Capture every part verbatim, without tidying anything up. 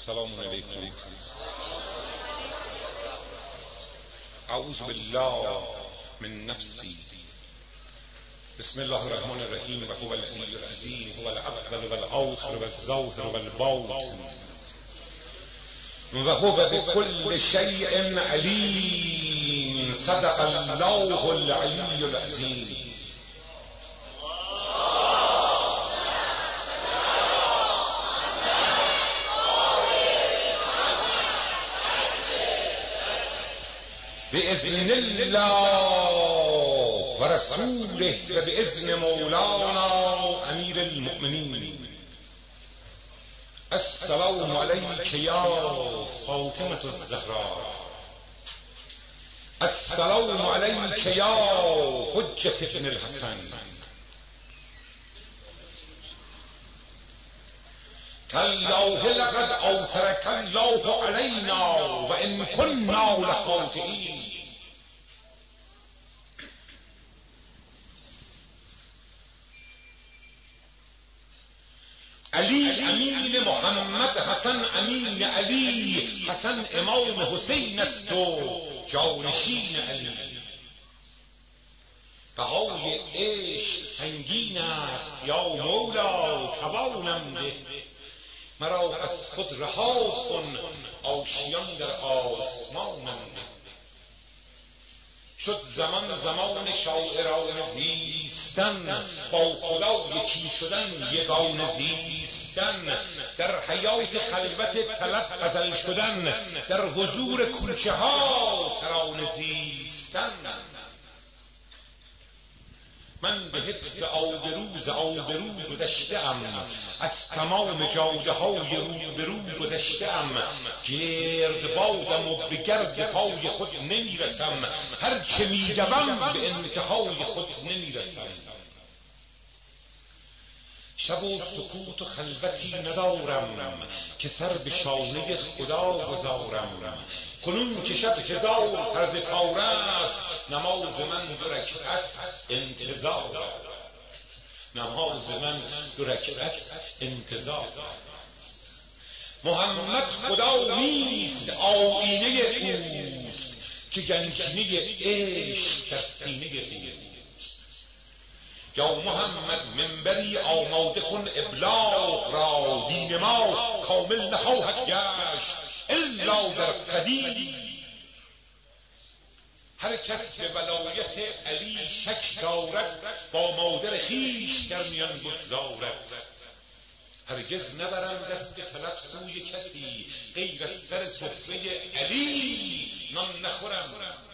السلام علیکم. اعوذ بالله من نفسی. بسم الله الرحمن الرحیم. و هو العلی العظیم، هو الاول و الاخر و الظاهر و الباطن و هو بكل شیء علیم. صدق الله العلی العظیم. بإذن الله و رسوله و بإذن مولانا امیر المؤمنین. السلام علیک یا فاطمة الزهراء. السلام علیک یا حجة ابن الحسن. تالله لقد اوثرك الله علينا وان كنا لخاطئين. علی امین محمد، حسن امین علی، حسن امام حسین است و جانشین علی. بهای عشق سنگین است یا مولا توانم ده. مرا از خود رها کن آشیان در آسمانم ده. شد زمان زمان شاعران زیستن، با خدا یکی شدن یگانه زیستن، در حیات خلوت طلب غزل شدن، در حضور کوچه ها ترانه زیستن. من به حفظ آبروز آبرو گذشته ام، از تمام جاده های روبرو گذشته ام. گرد بادم و به گرد پای خود نمیرسم، هر چه میدوم به انتهای خود نمیرسم. شب و سکوت و خلوتی ندارم که سر به شانه خدا گذارم. کنون که شب هزار پرده تار است، نماز من دو رکعت انتظار است. نماز من دو رکعت انتظار است. محمد خدا نیست آیینه اوست، که گنجینه عشق در سینه اوست. یا محمد منبری آماده کن ابلاغ را، دین ما کامل نخواهد گشت الا در قدیم. هر کس به ولایت علی شک دارد، با مادر خویش در میان بگذارد. هرگز نبرم دست طلب سوی کسی، غیر از سر سفره علی نان نخورم.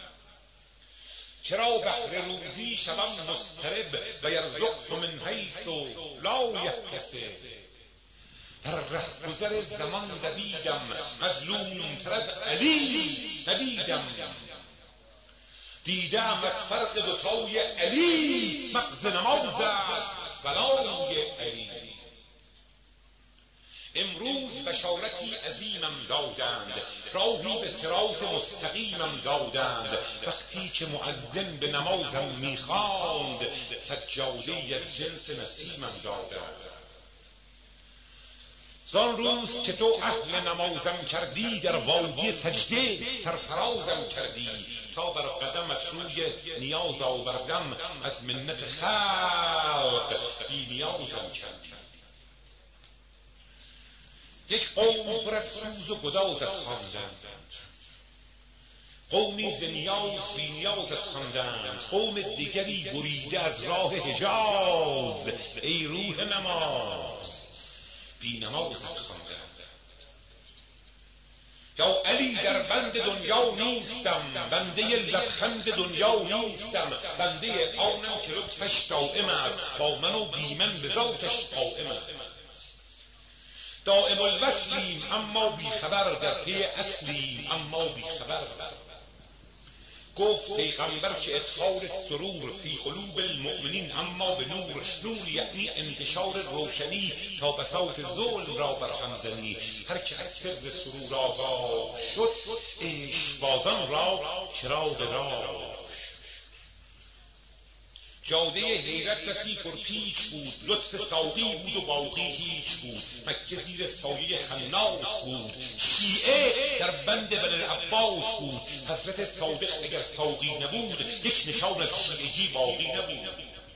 چرا بهر روزی شوم مضطرب، و یرزق من حیث لا یحتسب. در رهگذر زمان دویدم، مظلوم تر از علی ندیدم. دیدم از فرق دوتای علی، مغز نماز است بلای علی. امروز بشارتی عظیمم دادند، راهی به صراط مستقیمم دادند. وقتی که مؤذن به نمازم میخواند، سجاده‌ای از جنس نسیمم دادند. زان روز که تو اهل نمازم کردی، در وادی سجده سرفرازم کردی. تا بر قدمت روی نیاز آوردم، از منت خلق بی نیازم کردی. یک قوم پر از سوز و گدازت خواندند، قومی ز نیاز بی نیازت خواندند. قوم دیگری بریده از راه حجاز، ای روح نماز بی نمازت خواندند. یا علی در بند دنیا نیستم، بنده لبخند دنیا نیستم. بنده آنم که لطفش دائم است، با من و بی من به ذاتش قائم است. دائم الوصلیم اما بی خبر، در پی اصلیم اما بی خبر. گفت پیغمبر که ادخال سرور فی قلوب المؤمنین اما به نور. نور یعنی انتشار روشنی، تا بساط ظلم را برهم زنی. هر که از سر سرور آگاه شد، عشق بازان را چراغ راه. جاده حیرت بسی پرپیچ بود، لطف ساقی بود و باقی هیچ بود. مکه زیر سایه خناس بود، شیعه در بند بنی عباس بود. حضرت صادق اگر ساقی نبود، یک نشان از شیعگی باقی نبود.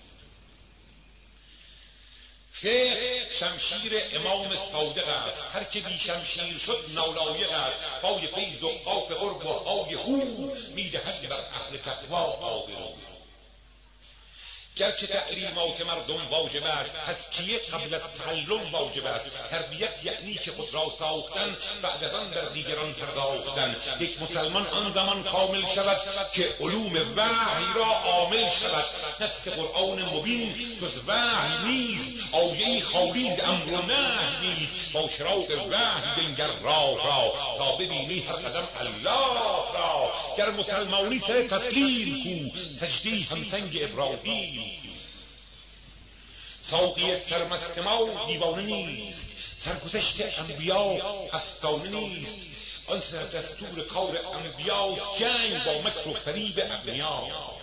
فقه شمشیر امام صادق است، هر که بی شمشیر شد نالایق است. پای فیض و قاف قرب و های هو، میدهد بر اهل تقوا آبرو. گرچه تعلیمات مردم واجب است، تزکیه قبل از تعلم واجب است. تربیت یعنی که خود را ساختن، بعد از آن بر دیگران پرداختن. یک مسلمان آن زمان کامل شود که علوم وحی را عامل شود. نص قرآن مبین جز وحی نیست، آیه خالی از امر و نهی نیست. با چراغ وحی بنگر راه را، تا ببینی هر قدم الله را. گر مسلمانی سر تسلیم کو، سجدی همسنگ ابراهیم. ساقی سرمست ما دیوانه نیست، سرگذشت انبیا افسانه نیست. آن سر دستور کار انبیاست، جنگ با مکر و فریب اغنیاست.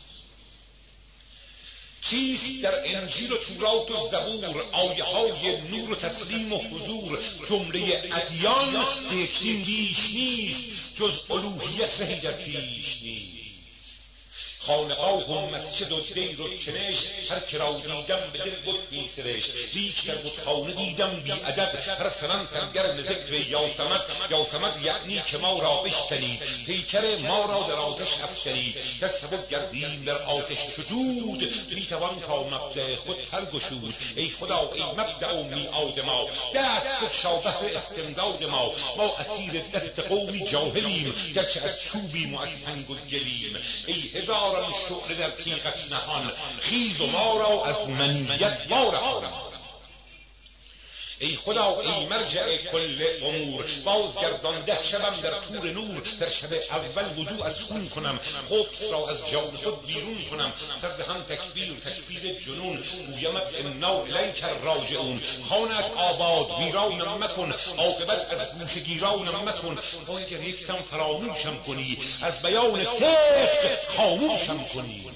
چیست در انجیل و تورات و زبور، آیه های نور و تسلیم و حضور. جمله ادیان ز یک دین بیش نیست، جز الوهیت رهی در پیش نیست. خانقاه و مسجد و دیر و کنشت، هر که را دیدم به دل بت می سرشت. لیک در بتخانه دیدم بی عدد، هر سنم سرگرم ذکر یاسمد. یاسمد یعنی که ما را بشکنید، پیکر ما را در آتش افشنید. گر سبک گردیم در آتش شدود، می توان تا مبدأ خود پر گشود. ای خدا ای مبدأ و میعاد ما، دست بگشا بهر استمداد ما. ما اسیر دست قومی جاهلیم، گرچه از چوبیم و از سنگ و گلیم. ای هزار شعله در تیغت نهان، خیز و ما را از منیت وارهان. ای خدا ای مرجع کل امور، بازگردانده شبم در طور نور. در شب اول وضو از خون کنم، خبث را از جان خود بیرون کنم. سردهم تکبیر تکبیر جنون، گویمت انا الیک راجعون. خانت آباد ویرانم مکن، عاقبت از گوشه گیرانم مکن. با اگر یکتم فراموشم کنی، از بیان صدق خاموشم کنی.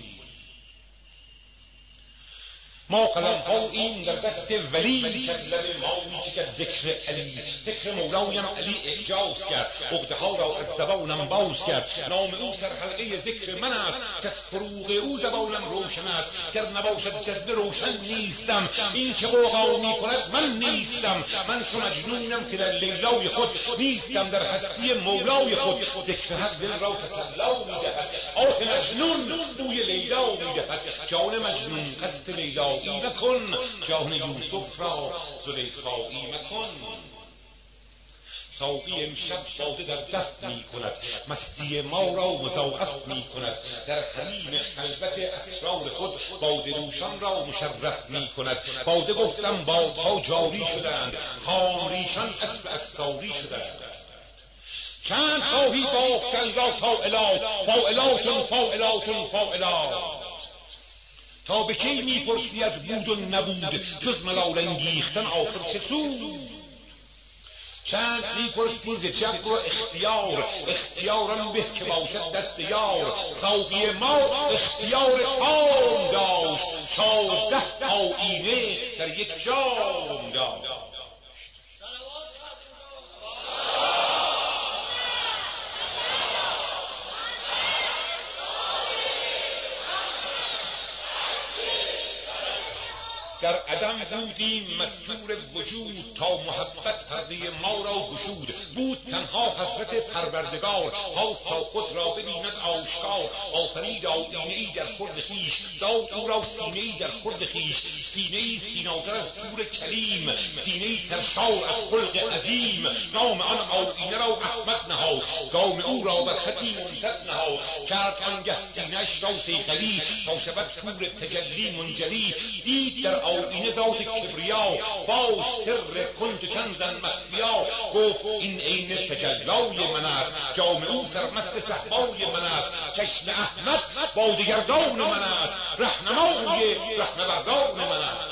ما قلم‌هاییم در دست ولی، که از لب ما می‌چکد ذکر علی. ذکر مولایم علی اعجاز کرد، عقده ها را از زبانم باز کرد. نام او سر حلقه ذکر من است، که از فروغ او زبانم روشن است. گر نباشد جذبه روشن نیستم، این که غوغا می‌کند من نیستم. من چو مجنونم که در لیلای خود، نیستم در هستی مولای خود. ذکر حق دل را تسلا می‌دهد، آه مجنون بوی لیلا می‌دهد. جان مجنون قصد لیلا ای مکن، جان یوسف را زلیخایی مکن. ساقی امشب باده در دست می کند، مستی ما را مضاعف می کند. در حریم خلوت اسرار خود، باده نوشان را مشرف می کند. باده گفتم بادها جاری شدند، خامریشان اسب اساری شدند. چند خواهی باختن را تا الی، فاعلاتن فاعلاتن فاعلات. تا به کی میپرسی از بود و نبود، جز ملال انگیختن آخر چه سود؟ چند میپرسی ز جبر و اختیار، اختیارم به که باشد دست یار. ساقی ما اختیار تام داشت، چارده آیینه در یک جام داشت. در عدم بودیم مستور وجود، تا محبت پرده ما را گشود. بود تنها حضرت پروردگار، خواست تا خود را ببیند آشکار. آفرید آیینه‌ای در خورد خویش، داد او را سینه‌ای در خورد خویش. سینه‌ای سیناتر از طور کلیم، سینه‌ای سرشار از خلق عظیم. نام آن آیینه را احمد نهاد، گام او را بر خطی ممتد نهاد. کرد آنگه سینه‌اش را صیقلی، تا شود طور تجلی منجلی. دید در آیینه ذات کبریا، باش سر کنت کنزا مخفیا. گفت این عین تجلای من است، جام او سرمست صحبای من است. چشم احمد بادگردان من است، رهنمای رهنوردان من است.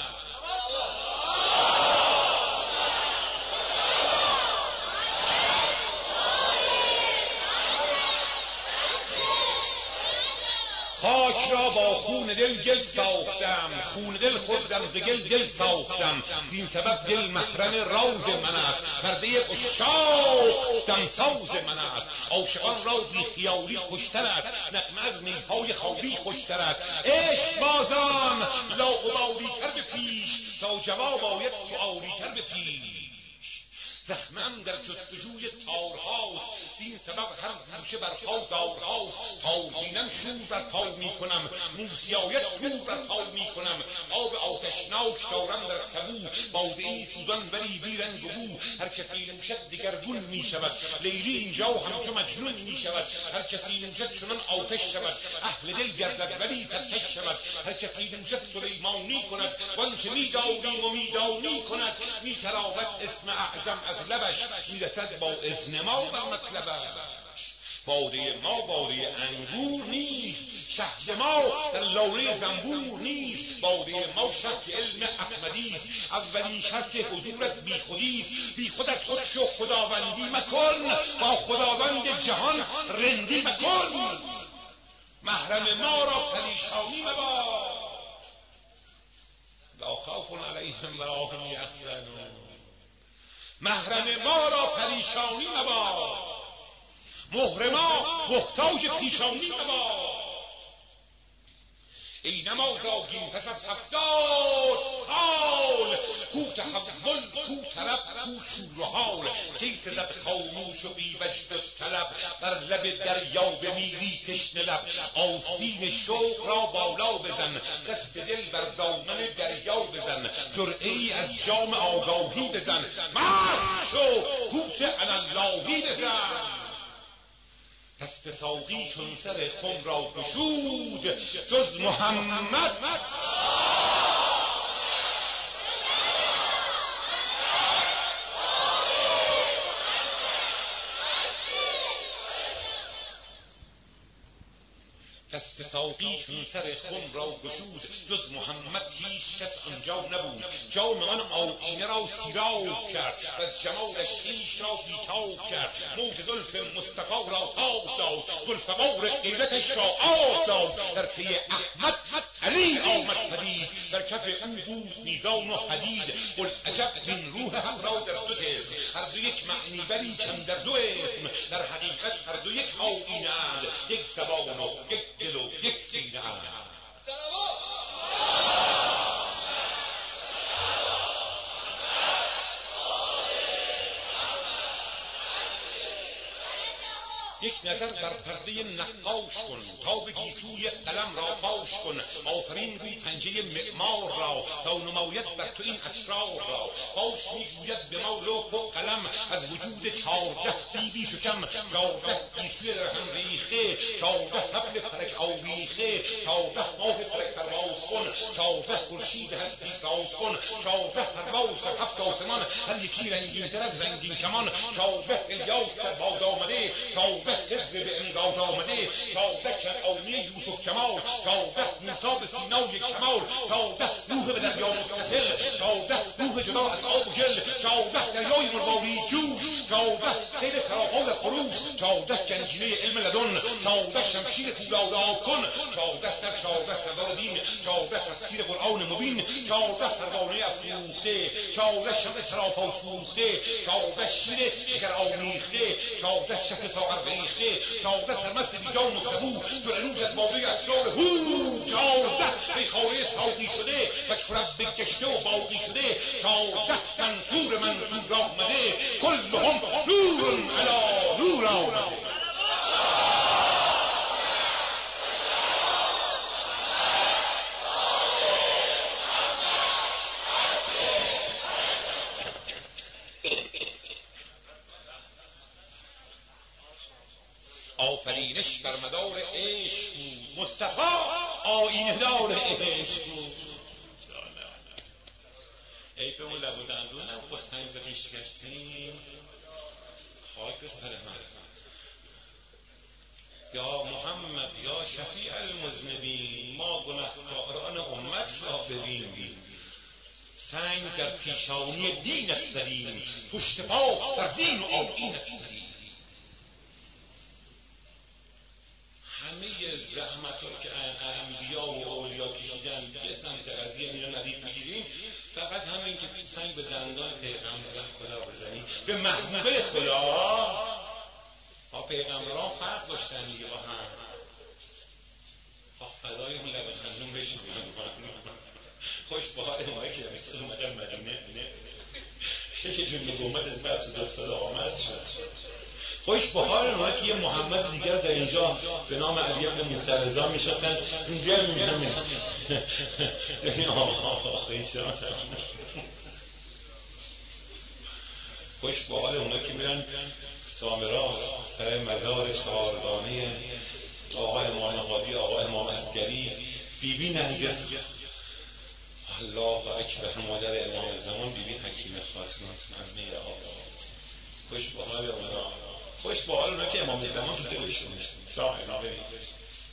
خاک را با خون دل گل ساختم، خون دل خوردم ز گل دل ساختم، زین سبب دل محرم راز من است، پرده عشاق دمساز من است. عاشقان را بی خیالی خوشتر است، نغمه از میهای خالی خوشتر است. عشق بازان لاابالی تر به پیش، تا جواب آید سؤالی تر به پیش. زخمم در جستجوی تارهاست، زین سبب هر گوشه بر پا دارهاست. تا بینم شور بر پا می کنم، موسی آید تور بر پا می کنم. آب آتشناک دارم در سبو، باده ای سوزان ولی بی رنگ و بو. هر کسی نوشد دگرگون می شود، لیلی اینجا همچو مجنون می شود. هر کسی نوشد چنان آتش شود، اهل دل گردد ولی سرکش شود. هر کسی نوشد سلیمانی کند، وانچه می داریم و می دانی کند. می تراود اسم اعظم از لبش، میرسد با اذن ما بر مطلبش. باده ما باده انگور نیست، شهد ما در لاله زنبور نیست. باده ما شرط علم احمدی است، اولین شرط حضورت بی خودی است. بی خودت خود شو خداوندی مکن، با خداوند جهان رندی مکن. محرم ما را پریشانی مباد، لا خوف علیهم ولا هم یحزنون. محرم ما را پریشانی مباد، مهر ما محتاج پیشانی مباد. ای نماز آگین پس از هفتاد سال، کو تحول کو طرب کو شور و حال. کی سزد خاموش و بی وجد و طلب، بر لب دریا بمیری تشنه لب. آستین شوق را بالا بزن، دست دل بر دامن دریا بزن. جرعه ای از جام آگاهی بزن، مست شو کوس اناللهی بزن. دست ساقی چون سر خم را گشود، جز محمد دست ساقی چون سر خم را گشود، جز محمد هیچ کس آنجا نبود. جام آن آیینه را سیراب کرد، و از جمالش خویش را بیتاب کرد. موج زلف مصطفی را تاب داد، ذوالفقار غیرتش را آب داد. در پی احمد علی آمد پدید، در کف او بود میزان و حدید. بوالعجب این روح حق را در دو جسم، هر دو یک معنی ولی کم در دو اسم. در حقیقت هر دو یک آیینه اند، یک زبان و یک دل و یک سینه اند. یک نظر بر پرده نقاش کن، تا به گیسوی قلم را فاش کن. آفرین گوی پنجه معمار را، تا نماید بر تو این اسرار را. باش میگوید به ما لوح و قلم، از وجود چارده دیبی شکم. چارده گیسوی در هم ریخته، چارده حبل فلک آویخته. چارده ماه فلک پرواز کن، چارده خورشید هستی ساز کن. چارده پرواز در هفت آسمان، هر یکی رنگین تر از رنگین کمان. چارده الیاس در باد آمده، چارده حزب به امداد آمده. چارده کنعانی یوسف جمال، چارده موسی به سینای کمال. چارده روح به دریا متصل، چارده روح جدا از آب و گل. چارده دریای مرواری جوش، چارده خیل سراپا در خروش. چارده گنجینه علم لدن، چارده شمشیر پولاد آب کن. چارده سر چارده سردار دین، چارده تفسیر قرآن مبین. چارده پروانه افروخته، چارده شمع سراپا سوخته. چارده شیر شکر آمیخته، چارده شف ساغر ریخته. چارده سرمست بیجان و سبو، جلالوز از باده اسرار هو. چارده بیخاره ساقی شده، و چرب بگشته و باقی شده. چارده منصور منصور آمده، کلهم نور علی نور آمده. آفرینش بر مدار عشق بود، مصطفی آیینه دار عشق بود. ای به اون لب و دندونم با سنگ زدی شکستیم، خاک به سر من. یا محمد یا شفیع المذنبین، ما گنهکاران امت را ببین. سنگ در پیشانی دینت زدیم، پشت پا بر دین و آیینت زدیم. همه زحمت رو که انبیا و اولیا کشیدن یه سمت قضیه اینو ندید بگیریم، فقط همین که سنگ به دندان پیغمبر خدا بزنی به محبوبه خدا. ها پیغمبران فرق داشتن دیگه با هم. ها فدای اون لب خندون بشیم خوش با حال ما که مثل اومدن مدینه شکل جمعه گمت از بحث دفتاد آمد شد. خوش با حال ما که یه محمد دیگر در اینجا به نام علی ابن موسی رضا میشدن اینجا میشدن خوش با حال اونا که میرن سامرا سر مزار چهارگانه آقا امام قاضی، آقا امام عسکری، بیبی نرگس، الله اکبر، مادر امام زمان، بیبی حکیم خاتون، عمه آقا. خوش با حال اونا، خوش با حال اونا که امام زمان تو دلشون شاه اینا ببینید.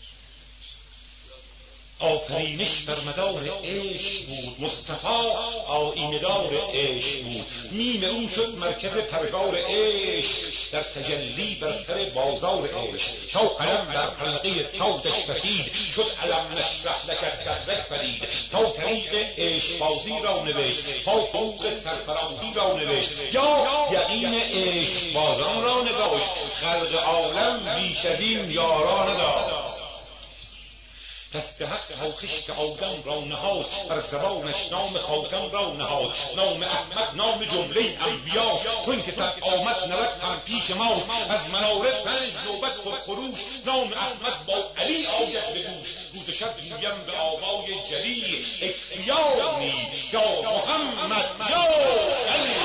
آفرینش بر مدار عشق بود، مصطفی آیینه دار عشق بود، میم او شد مرکز پرگار عشق، در تجلی بر سر بازار عشق، تا قلم بر حلقه صوتش کشید، شد علم نشرح لک صدرک پدید، تا طریق عشق بازی را نوشت، تا فوق سرفرازی را نوشت، یا یقین عشق بازان را نگاشت، خلق عالم بیش از این یاران نداشت. دست حق تا خشک آدم را نهاد، بر زبانش نام خاتم را نهاد، نام احمد نام جمله انبیا، چون که صد آمد نود هم پیش ماست، از مناره پنج نوبت پر خروش، نام احمد با علی آید به گوش، روز شب جویم به آوای جلی، اکفیانی یا محمد یا علی.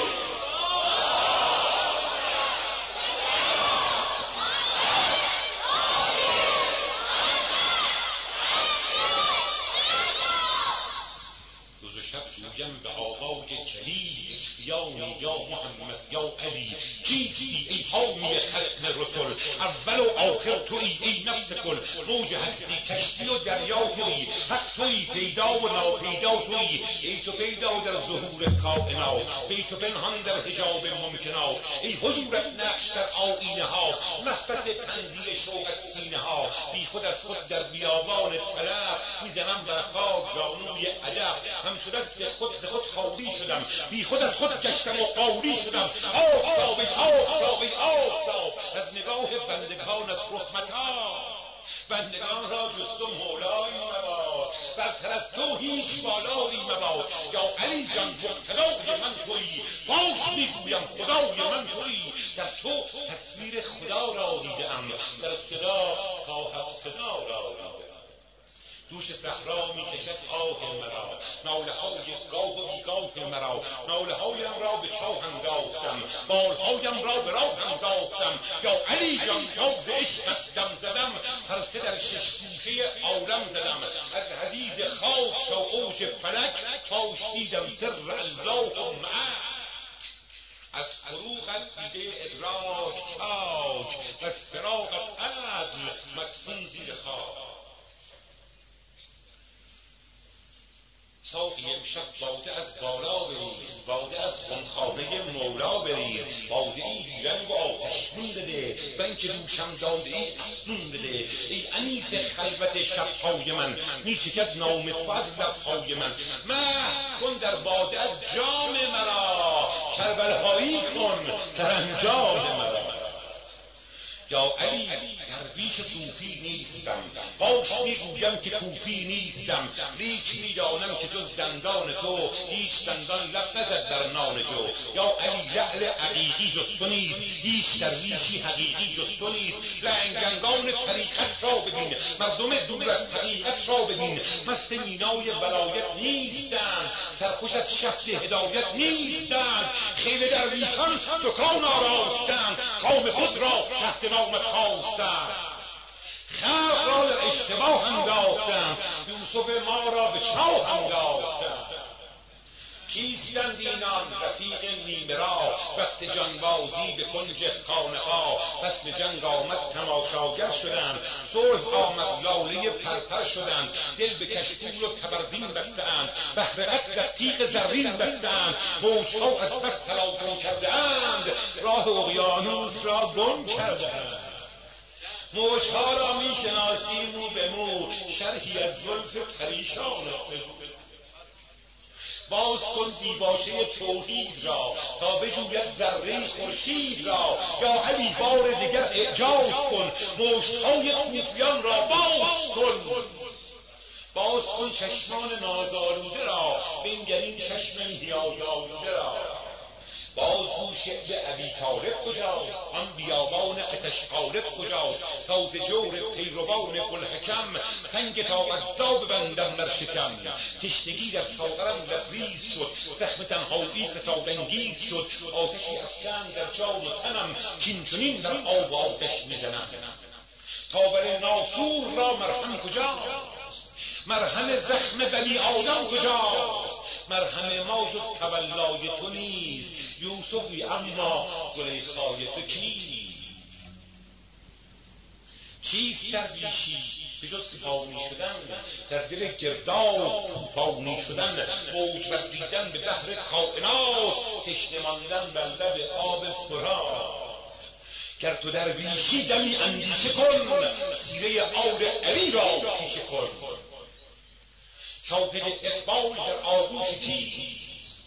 جویم به آوای جلی، اکفیانی یا محمد یا علی. کیستی ای حامی ختم رسل، اول و آخر تویی ای نفس کل، موج هستی کشتی و دریا تویی، حق تویی پیدا و ناپیدا تویی، ای تو پیدا در ظهور کائنات، ای تو پنهان در حجاب ممکنات، ای حضورت نقش در آیینه ها، محبت تنزیل شوقت سینه ها، بی خود از خود در بیابان طلب، میزنم بر خاک زانوی ادب، همچو دست خود ز خود خالی شدم، بی خود از خود گشتم و قالی شدم، آفتابی آفتابی آفتاب، از نگاه بندگانت رحمتا، بندگان را جست و مولایی مباد، برتر از تو هیچ بالایی مباد، یا علی جان مقتدای من تویی، باش میگویم خدای من تویی، در تو تصویر خدا را دیدم، در صدا صاحب صدا را دیدم. دوش صحرا می کشد آه مرا، ناله های گاه و بیگاه مرا، ناله هایم را به چاهم داختم، بالهایم را به راهم داختم، یا علی جان جوز عشقت دم زدم، پرسه در شش گوشه عالم زدم، از حضیض خاک تا اوج فلک، تاش دیدم سر الله و معک، از فروغت دیده ادراک تاج، از فراقت عدل مدفون زیر خاک. ساقی امشب باده از بالا بریز، باده از خمخانه مولا بریز، باده ای بیرنگ و آتشین بده، زن که دوشم داده ای افزون بده، ای انیس خلوت شبهای من، می چکد نام فضل لبهای من، محو کن در باده از جام مرا، کربلایی کن سرانجام مرا. یا علی درویش صوفی نیستم، باش میگویم که کوفی نیستم، لیک میدانم که جز دندان تو هیچ دندان لب نزد در نان جو. یا علی لعل حقیقی جز تو نیست، هیچ درویشی حقیقی جز تو نیست، لنگنگان طریقت را ببین، مردم دور از حقیقت را ببین، مست مینای ولایت نیستند، سرخوش از شفت هدایت نیستند، خیل درویشان دکان آراستند، قوم خود را تحت نامت خواستند، خلق را در اشتباه انداختند، یوسف ما را به چاه انداختند. کیستند اینان رفیق نیمه را، وقت جانبازی به کنج خانه‌ها، پس به جنگ آمد تماشاگر شدند، صلح آمد لاله پرپر شدند، دل به کشکول و تبرزین بستند، بهر قتل تیغ زرین بستند، موجها از بس تلاطم کرده اند، راه اقیانوس را گم کرده اند. موجها را می شناسی مو به مو، شرحی از زلف پریشان باز کن دیباچه توحید را تا بجوید ذره خورشید را، یا علی بار دیگر اعجاز کن مشتهای خوفیان را باز کن. باز کن چشمان نازآلوده را بنگر این چشم نیاز آلوده را. باز گو شعر ابی طالب کجاست، آن بیابان آتش غالب کجاست، تا ز جور پیروان بوالحکم سنگ تا اجزا ببندم در شکم. تشنگی در ساغرم لبریز شد، زخم تنهایی فسادانگیز شد، آتشی افکند در جان و تنم کین چنین در آب و آتش میزنم. تاور ناسور را مرهم کجاست، مرهم زخم بنی آدم کجاست؟ مرهم ما جز تولای تو نیست یوسفی، اما زلیخای تو کی؟ چیست درویشی به جز سپاهی شدن، در دل گرداب طوفانی شدن، موج ورزیدن به بحر کائنات، تشنه ماندن بر لب آب فرات. گر تو درویشی دمی اندیشه کن، سیره آل علی را پیشه کن. شاهد اقبال در آغوش کیست؟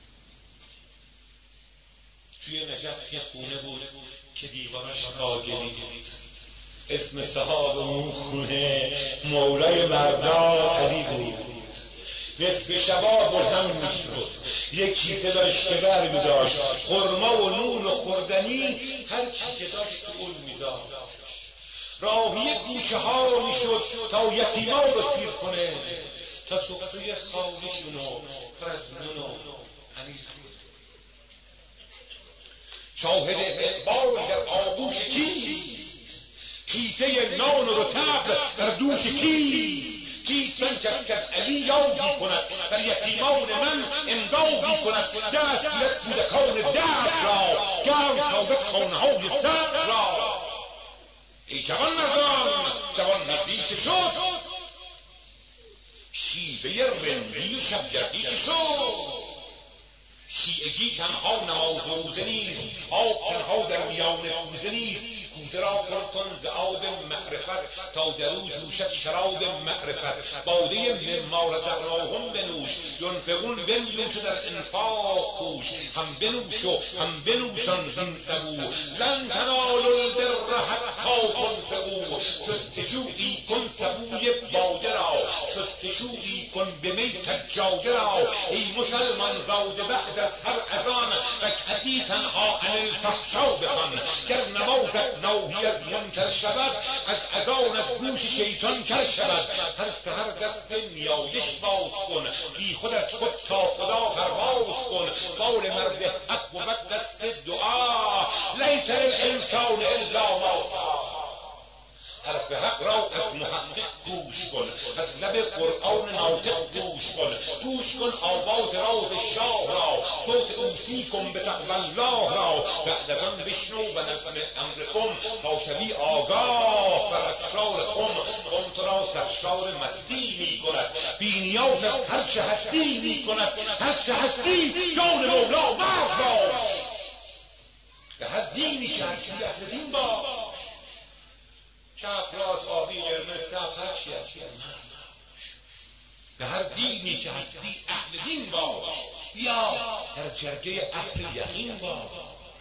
توی نجف یه خونه بود که دیوارش کاگلی بود، اسم صاحب اون خونه مولای مردا علی بود. نصف شبا بلند میشد، یک کیسه داشت که بر میداشت، خرما و نون و خوردنی هر چی که داشت اون میذاشت. راهی گوشه ها میشد تا یتیما رو سیر کنه، تا سفره خالشونو پر از نون و پنیر. شاهد اقبال در آغوش کیست؟ کیسه نان و رطب در دوش کیست؟ کیست من که از علی یادی کند، بر یتیمان من امدادی کند، دست گیرد کودکان درد را، گرم سازد خانه‌های سرد را. ای جوان مردان، جوان مردی چه شد؟ شیوه رندی و شبگردی چه شد؟ شیعگی تنها نماز و روزه نیست، آب تنها در میان کوزه نیست. کوزه را پر کن ز آب معرفت، تا در او جوشد شراب معرفت. باده مما رزقناهم بنوش، ینفقون بنیوش و در انفاق کوش. هم بنوش و هم بنوشان زین سبو، لن تنالوا البر حتی تنفقوا. جستجویی کن سبوی باده را، جستجویی کن به می سجاده را. ای مسلمان زاده بعد از هر اذان، رکعتی تنها عن الفحشا بخوان. گر نمازت ناهی از منکر شود، از اذانت گوش شیطان کر شود. هر سحر دست نیایش باز کن، بی خود از خود تا خدا پرواز کن. بال مرد حق بود دست دعا، لیس للانسان الا ما سعی. حرف حق را از محقق گوش کن، از لب قرآن ناطق گوش کن. گوش کن آواز راز شاه را، صوت اوصی کن به تقوی الله را. بعد از آن بشنو و نظم امر قم، تا شوی آگاه بر اسرار قم. قم تو را سرشار مستی می کند، بی نیاز از هر چه هستی می کند. هر چه هستی جان مولا مرد باش، به هر دینی که هستی اهل دین باش. چپ راست آبی قرمز سبز هر چی هستی از مرد باش، به هر دینی که هستی اهل دین باش، یا در جرگه اهل یقین باش.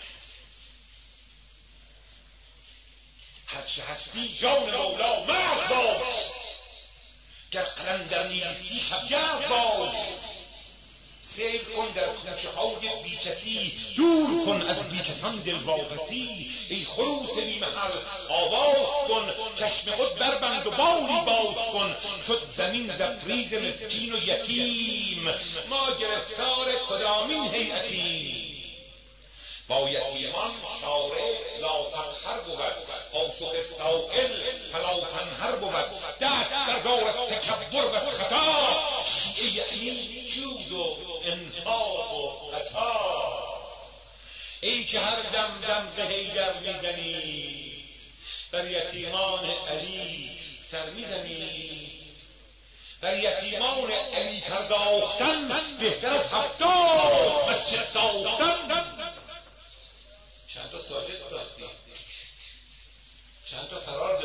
هر چه هستی جان مولا مرد باش، گر قلندر نیستی شبگرد باش. سیر کن در کوچه های بیکسی، دور کن از بیکسان دل واپسی. ای خروس بی محل آواز کن، چشم خود بربند و بالی باز کن. شد زمین لبریز مسکین و یتیم، ما گرفتار کدامین هیئتیم. با یتیمان شارع لا تقهر بود، پاسخ سائل فلا تنهر بود. دست بردارد تکبر و خطا، شیعه یعنی جود و انفاق و عطا. ای که هر دم دم ز حیدر میزنید، بر یتیمان علی سر میزنید. بر یتیمان علی پرداختن بهتر از هفتاد مسجد ساختن. چند تا ساجد ساختیم، چند تا فرار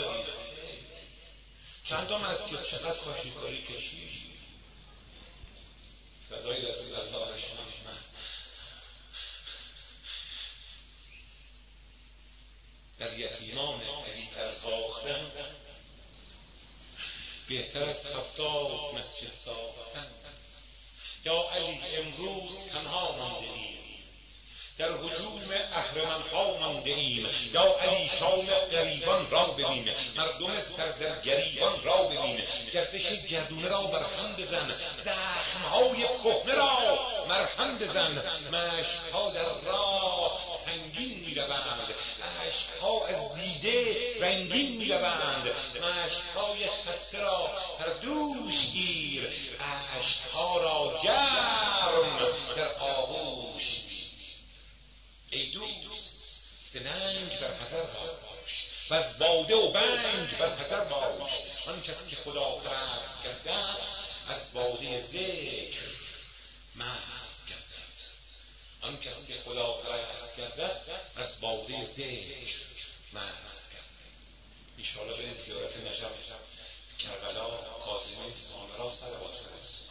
بهتر از هفتاد مسجد ساختن. یا علی امروز تنها مانده ایم، در هجوم اهرمنها مانده ایم. یا علی شام غریبان را ببین، مردم سرزر گریبان را ببین. گردش گردونه را برهم بزن، زخمهای کهنه را مرهم بزن. مشکها در راه سنگین میروند، اشکها از دیده رنگین میروند. مشکهای خسته را در دوش گیر، اشکها را گرم در آغوش. ای دوست ز ننگ بر حذر باش، و از باده و بنگ بر حذر باش. آن کسی که خدا پرست گردد، از باده ذکر مست گردد. آن کسی که خدا پرست گردد، از باده ذکر مست گردد. انشاءالله به زیارت نجف کربلا کاظمی سامرا صلوات است.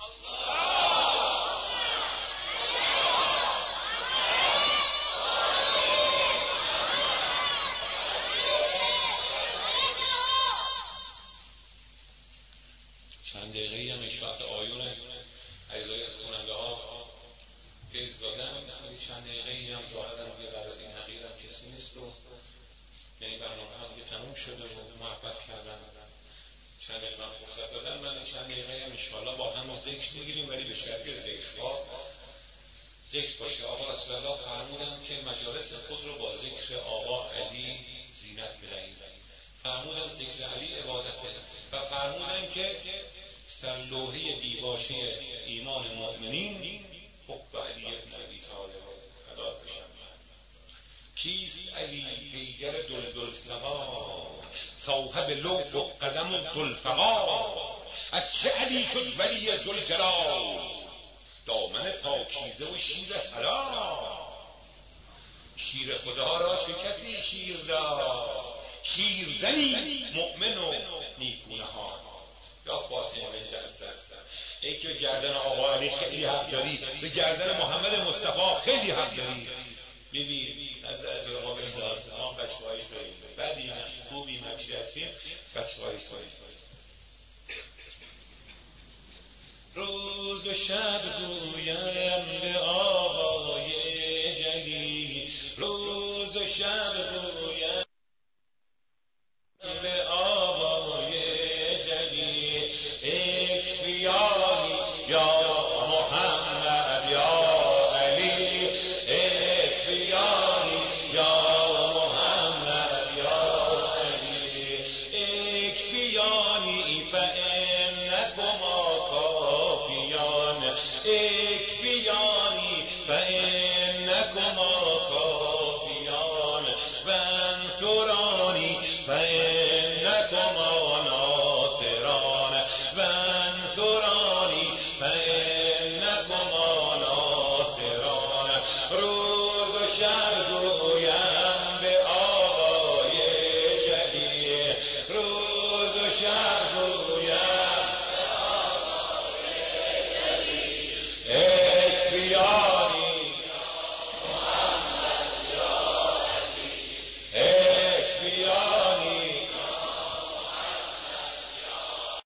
چند دقیقه هم اشاعت آیون عیزای از خوننده ها فیض دادن، چند دقیقه هم ظاهرم یه بعد از این حقیر هم کسی نیست و یعنی برنامه هم دیگه تموم شده و محبت کردن، چند دقیقه هم فرصت دادن. من چند دقیقه هم انشاءالله با هم ذکر میگیریم، ولی به شرط ذکرها ذکر باشه. آقا رسول الله فرمودن که مجالس خود رو با ذکر آقا علی زینت بدهید. فرمودن ذکر علی عبادته و فرمودن که سرلوحه دیباچه ایمان مؤمنین حب علی ابن ابی طالب ادا بشن. کیست علی پیگر دلدل سما، صاحب لوح و قلم و ذوالفقار. از چه علی شد ولی ذوالجلال، دامن پاکیزه و شیر حلال. شیر خدا را چه کسی شیر داد، شیرزنی مؤمن و نیکونه ها. یا فاطمه بنت اسد، ای که گردن آقا علی خیلی حق داری، به گردن محمد مصطفی خیلی حق داری. ببین از آقا بنت اسد ما بچه‌های خیلی بعدی خوبی مچی هستیم، بچه‌های خیلی. روز و شب گویم به آقای جلی، روز و شب گویم به آقای جلی. اکفیانی یا محمد یا علی، اکفیانی یا محمد یا علی. اکفیانی فانکما کافیان،